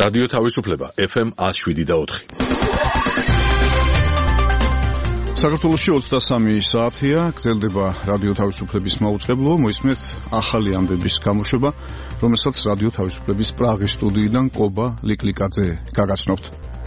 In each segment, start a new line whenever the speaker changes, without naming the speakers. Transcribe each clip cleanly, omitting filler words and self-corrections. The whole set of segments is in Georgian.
რადიო თავისუფლება FM 107.4.
საქართველოში 23 საათია, გრძელდება რადიო თავისუფლების მაუწყებლო, მოისმენთ ახალი ამბების გამოშვება, რომელსაც რადიო თავისუფლების პრაღის სტუდიიდან კობა ლიკლიკაძე გაგაცნობთ.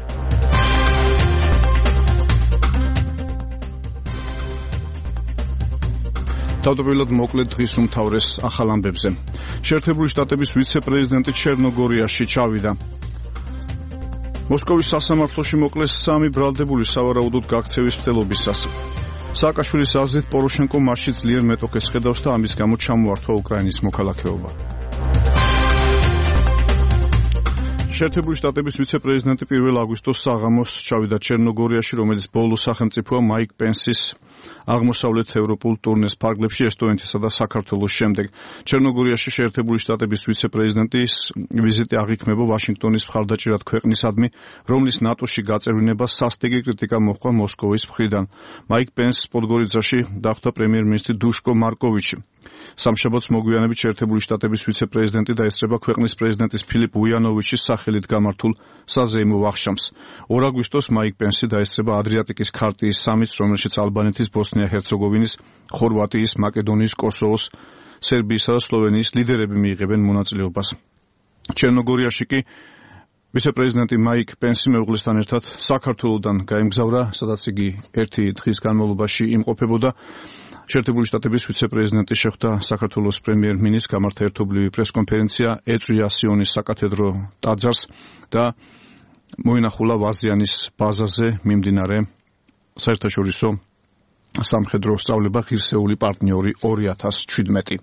თავდაპირველად მოკლედ დღის უმთავრეს ახალ ამბებზე. შეერთებული შტატების ვიცე-პრეზიდენტი ჩერნოგორიაში ჩავიდა. მოსკოვის სასამართლოში მოკლეს 3 ბრალდებული სავარაუდოდ გაქცევის მცდელობისას. სააკაშვილის აზრით პოროშენკო მასში ძლიერ მეტოქეს ხედავს და ამის გამო ჩამოართვა უკრაინის მოქალაქეობა. შეერთებული შტატების ვიცე-პრეზიდენტი 1 აგვისტოს საღამოს ჩავიდა ჩერნოგორიაში, რომელიც ბოლო სახელმწიფოა მაიკ პენსის აღმოსავლეთ ევროპულ ტურნეს ფარგლებში ესტონეთისა და საქართველოს შემდეგ. ჩერნოგორიაში შეერთებული შტატების ვიცე-პრეზიდენტის ვიზიტი აღიქმება ვაშინგტონის მხარდაჭერად ქვეყნისადმი, რომლის ნატოში გაწევრინება სასტიკი კრიტიკა მოჰყვა მოსკოვის მხრიდან. მაიკ პენსს პოდგორიცაში დახვდა პრემიერ-მინისტრი დუშკო მარკოვიჩი. სამშაბათს მოგვიანებით შეერთებული შტატების ვიცე-პრეზიდენტი დაესწრება ქვეყნის პრეზიდენტის ფილიპ უიანოვიჩის სახელით გამართულ საზეიმო ვახშამს. 2 აგვისტოს მაიკ პენსი დაესწრება ადრიატიკის ქარტიის სამიტს, რომელშიც ალბანეთის, ბოსნია-ჰერცეგოვინის, ხორვატიის, მაკედონიის, კოსოვოს, სერბიისა და სლოვენიის ლიდერები მიიღებენ მონაწილეობას. ჩერნოგორიაში კი ვიცე-პრეზიდენტი მაიკ პენსი მეუღლესთან ერთად საქართველოდან გაემგზავრა, სადაც იგი 1 დღის განმავლობაში იმყოფებოდა. შეერთებული შტატების ვიცე-პრეზიდენტი შეხვდა საქართველოს პრემიერ-მინისტრს, გამართა ერთობლივი პრესკონფერენცია, ეწვია სიონის საკათედრო ტაძარს და მოინახულა ვაზიანის ბაზაზე მიმდინარე საერთაშორისო სამხედრო სწავლება ღირსეული პარტნიორი 2017.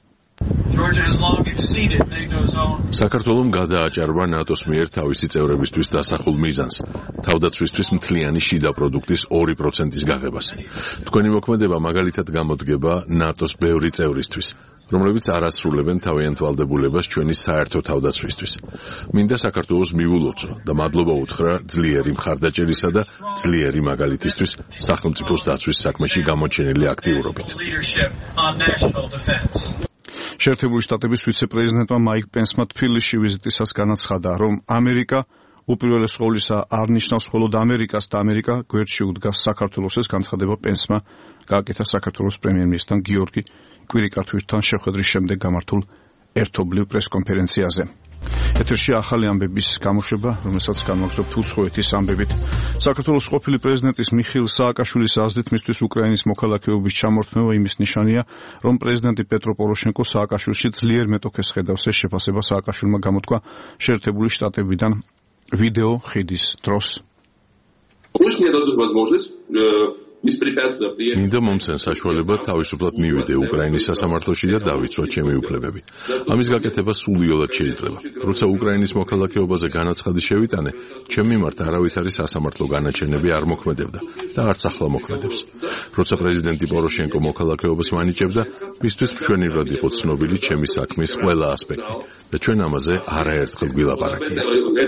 საქართველომ გადააჭარბა ნატოს მიერ თავისი წევრებისთვის დასახულ მიზანს, თავდაცვისთვის მთლიანი შიდა პროდუქტის 2%-ის გაღებას. თქვენი მოქმედება მაგალითად გამოდგება ნატოს ბევრი წევრისთვის, რომლებიც არ ასრულებენ თავიანთ ვალდებულებას ჩვენი საერთო თავდაცვისთვის. მინდა საქართველოს მივულოცო და მადლობა უთხრა ძლიერი მხარდაჭერისა და ძლიერი მაგალითისთვის სახელმწიფოს დაცვის საქმეში გამოჩენილი აქტიურობით.
შეერთებული შტატების ვიცე-პრეზიდენტმა მაიკ პენსმა თბილისში ვიზიტისას განაცხადა, რომ ამერიკა უპირველეს ყოვლისა არ ნიშნავს მხოლოდ ამერიკას და ამერიკა გვერდში უდგას საქართველოს. ეს განცხადება პენსმა გააკეთა საქართველოს პრემიერ-მინისტრთან გიორგი კვირიკართვისთან შეხვედრის შემდეგ გამართულ ერთობლივ პრესკონფერენციაზე. ეთერში ახალი ამბების გამოშვება, რომელსაც განვაგრძობთ უცხოეთის ამბებით. საქართველოს ყოფილი პრეზიდენტის მიხეილ სააკაშვილის აზრით მისთვის უკრაინის მოქალაქეობის ჩამორთმევა იმის ნიშანია, რომ პრეზიდენტი პეტრო პოროშენკო სააკაშვილში ძლიერ მეტოქეს ხედავს. ეს შეფასება სააკაშვილმა გამოთქვა შეერთებული შტატებიდან ვიდეო ხიდის დროს.
მინდა მომცენ საშუალება თავისუფლად მივიდე უკრაინის სასამართლოში და დავიცვა ჩემი უფლებები. ამის გაკეთება სრულიად შეიძლება. როცა უკრაინის მოქალაქეობაზე განაცხადი შევიტანე, ჩემ მიმართ არავითარი სასამართლო განაჩენები არ მოქმედებდა და არც ახლა მოქმედებს. როცა პრეზიდენტი პოროშენკო მოქალაქეობას მანიჭებდა, მისთვის მშვენივრად იყო ცნობილი ჩემი საქმის ყველა ასპექტი და ჩვენ ამაზე არაერთხელ გვილაპარაკია.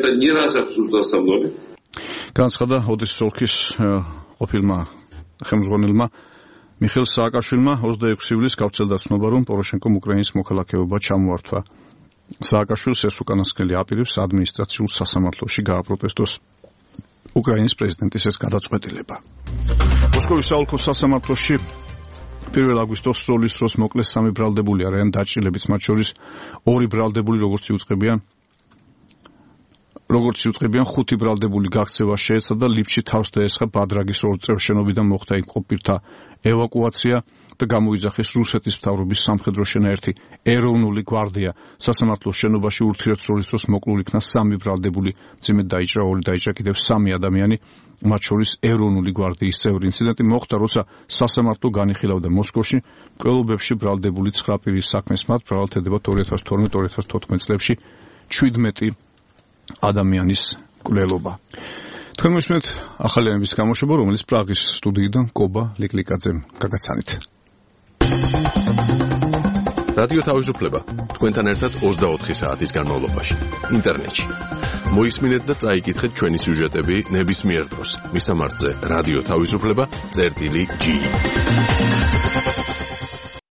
განაცხადა ოდესის ოლქის ყოფილმა ხელმძღვანელმა მიხეილ სააკაშვილმა 26 ივლისს გავრცელდა ცნობა, რომ პოროშენკომ უკრაინის მოქალაქეობა ჩამოართვა. სააკაშვილს ეს უკანასკნელი აპირებს ადმინისტრაციულ სასამართლოში გააპროტესტოს უკრაინის პრეზიდენტის ეს გადაწყვეტილება. მოსკოვის საოლქო სასამართლოში 1 აგვისტოს სროლის დროს მოკლეს 3 ბრალდებული არიან დაჭრილებიც, მათ შორის 2 ბრალდებული, როგორც იუწყებიან 5 ბრალდებული გაქცევა შეეცდა და ლიფტში თავს დაესხა ბადრაგის 2 წევრ შენობიდან მოხდა იმყოფირთა ევაკუაცია და გამოიძახეს რუსეთის მთავრობის სამხედრო შენაერთი ეროვნული გვარდია. სასამართლოს შენობაში ურთიერთსროლის დროს მოკლულ იქნა 3 ბრალდებული, მძიმედ დაიჭრა 2, დაიჭრა კიდევ 3 ადამიანი, მათ შორის ეროვნული გვარდიის წევრი. ინციდენტი მოხდა, როცა სასამართლო განიხილავდა მოსკოვში მკვლელობებში ბრალდებული 9 პირის საქმეს. მათ ბრალდებათ 2012-2014 წლებში 17 ადამიანის მკვლელობა. თქვენ მოსმენთ ახალი ამბების გამოშვება, რომელიც პრაღის სტუდიიდან კობა ლიკლიკაძემ გაგაცანით.
რადიო თავისუფლება თქვენთან ერთად 24 საათის განმავლობაში ინტერნეტში. მოისმინეთ და წაიკითხეთ ჩვენი სიუჟეტები ნებისმიერ დროს. მისამართზე რადიო თავისუფლება წერტილი G.